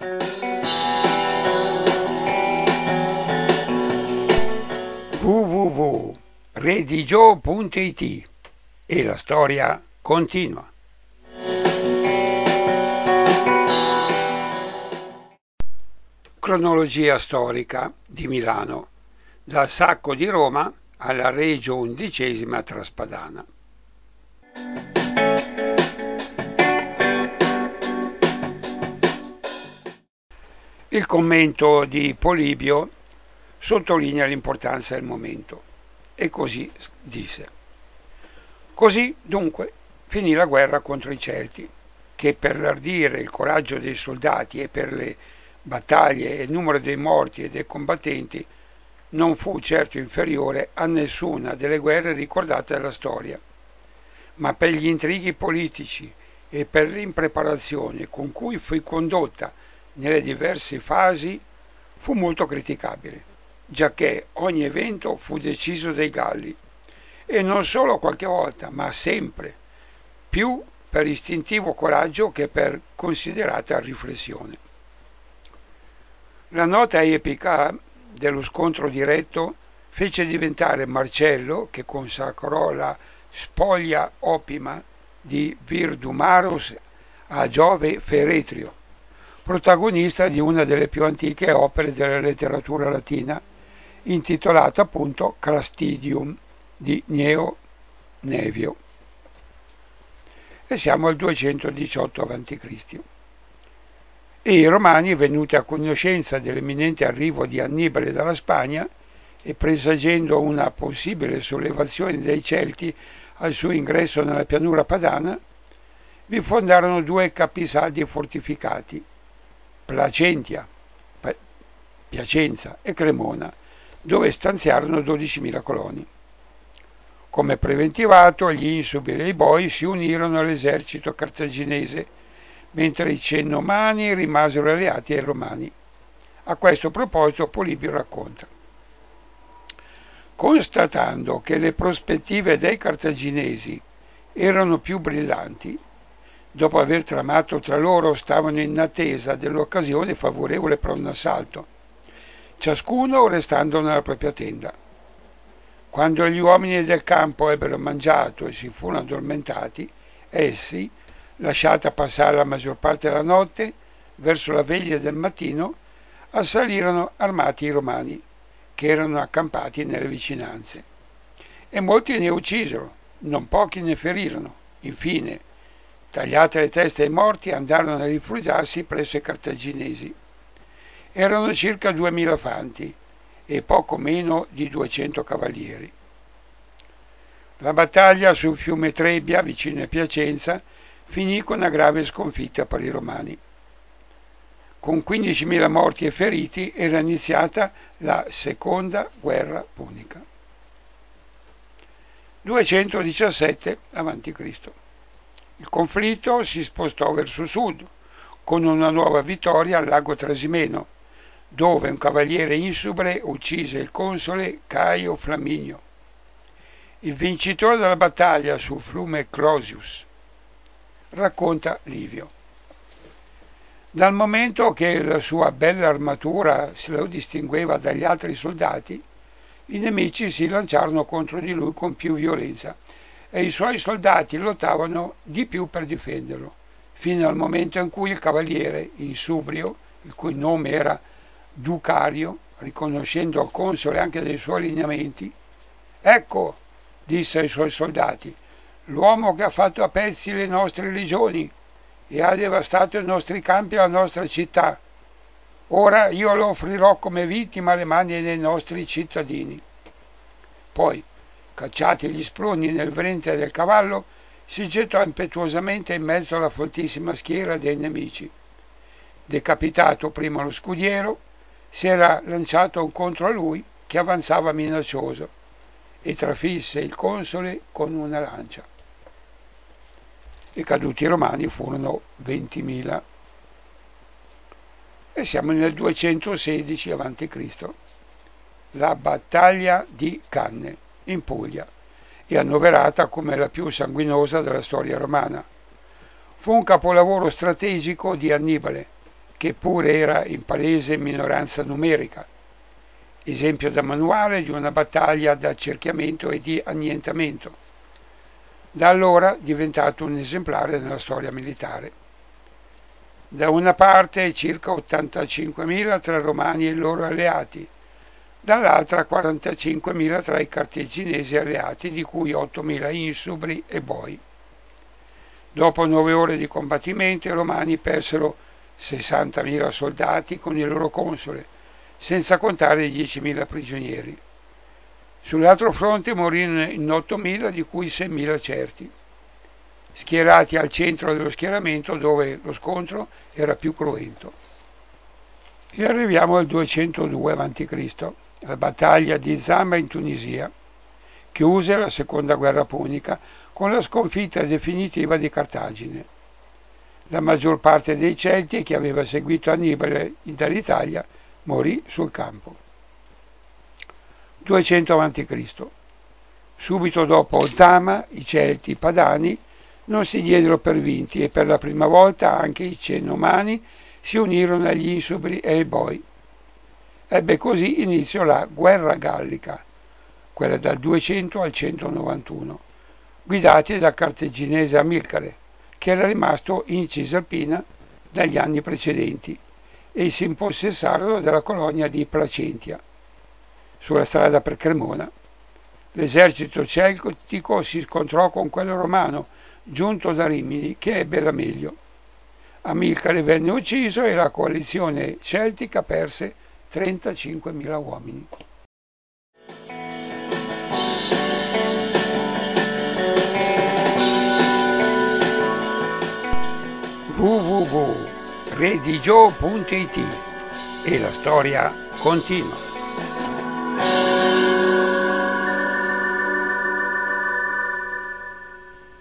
www.redigio.it e la storia continua. Cronologia storica di Milano, dal Sacco di Roma alla Regio XI Traspadana. Il commento di Polibio sottolinea l'importanza del momento e così disse: così dunque finì la guerra contro i Celti, che per l'ardire e il coraggio dei soldati e per le battaglie e il numero dei morti e dei combattenti non fu certo inferiore a nessuna delle guerre ricordate dalla storia, ma per gli intrighi politici e per l'impreparazione con cui fu condotta nelle diverse fasi fu molto criticabile, giacché ogni evento fu deciso dai Galli, e non solo qualche volta, ma sempre, più per istintivo coraggio che per considerata riflessione. La nota epica dello scontro diretto fece diventare Marcello, che consacrò la spoglia opima di Virdumarus a Giove Feretrio, protagonista di una delle più antiche opere della letteratura latina, intitolata appunto Crastidium di Gneo Nevio. E siamo al 218 a.C. E i Romani, venuti a conoscenza dell'imminente arrivo di Annibale dalla Spagna e presagendo una possibile sollevazione dei Celti al suo ingresso nella pianura padana, vi fondarono due capisaldi fortificati, Piacenza e Cremona, dove stanziarono 12.000 coloni. Come preventivato, gli insubi e i boi si unirono all'esercito cartaginese, mentre i Cenomani rimasero alleati ai Romani. A questo proposito Polibio racconta: constatando che le prospettive dei cartaginesi erano più brillanti, dopo aver tramato tra loro stavano in attesa dell'occasione favorevole per un assalto, ciascuno restando nella propria tenda. Quando gli uomini del campo ebbero mangiato e si furono addormentati, essi, lasciata passare la maggior parte della notte, verso la veglia del mattino, assalirono armati i Romani, che erano accampati nelle vicinanze. E molti ne uccisero, non pochi ne ferirono. Infine, tagliate le teste ai morti, andarono a rifugiarsi presso i cartaginesi. Erano circa 2.000 fanti e poco meno di 200 cavalieri. La battaglia sul fiume Trebbia, vicino a Piacenza, finì con una grave sconfitta per i Romani. Con 15.000 morti e feriti era iniziata la seconda guerra punica. 217 a.C. Il conflitto si spostò verso sud, con una nuova vittoria al lago Trasimeno, dove un cavaliere insubre uccise il console Caio Flaminio, il vincitore della battaglia sul fiume Closius. Racconta Livio. Dal momento che la sua bella armatura se lo distingueva dagli altri soldati, i nemici si lanciarono contro di lui con più violenza e i suoi soldati lottavano di più per difenderlo, fino al momento in cui il cavaliere insubrio, il cui nome era Ducario, riconoscendo il console anche dei suoi lineamenti: ecco, disse ai suoi soldati, l'uomo che ha fatto a pezzi le nostre legioni e ha devastato i nostri campi e la nostra città. Ora io lo offrirò come vittima alle mani dei nostri cittadini. Poi, cacciati gli sproni nel ventre del cavallo, si gettò impetuosamente in mezzo alla foltissima schiera dei nemici. Decapitato prima lo scudiero, si era lanciato contro lui che avanzava minaccioso e trafisse il console con una lancia. I caduti romani furono 20.000. E siamo nel 216 a.C., la battaglia di Canne, in Puglia, è annoverata come la più sanguinosa della storia romana. Fu un capolavoro strategico di Annibale, che pure era in palese minoranza numerica, esempio da manuale di una battaglia d'accerchiamento e di annientamento, da allora diventato un esemplare nella storia militare. Da una parte circa 85.000 tra romani e i loro alleati, dall'altra 45.000 tra i cartaginesi alleati, di cui 8.000 insubri e boi. Dopo 9 ore di combattimento i romani persero 60.000 soldati con il loro console, senza contare i 10.000 prigionieri. Sull'altro fronte morirono in 8.000, di cui 6.000 certi, schierati al centro dello schieramento dove lo scontro era più cruento. E arriviamo al 202 a.C., la battaglia di Zama in Tunisia, chiuse la seconda guerra punica con la sconfitta definitiva di Cartagine. La maggior parte dei Celti che aveva seguito Annibale dall'Italia morì sul campo. 200 a.C. Subito dopo Zama, i Celti padani non si diedero per vinti e per la prima volta anche i Cenomani si unirono agli Insubri e ai Boi. Ebbe così inizio la Guerra Gallica, quella dal 200 al 191, guidati dal cartaginese Amilcare, che era rimasto in Cisalpina dagli anni precedenti, e si impossessarono della colonia di Placentia, sulla strada per Cremona. L'esercito celtico si scontrò con quello romano, giunto da Rimini, che ebbe la meglio. Amilcare venne ucciso e la coalizione celtica perse 35.000 uomini. www.redigio.it e la storia continua.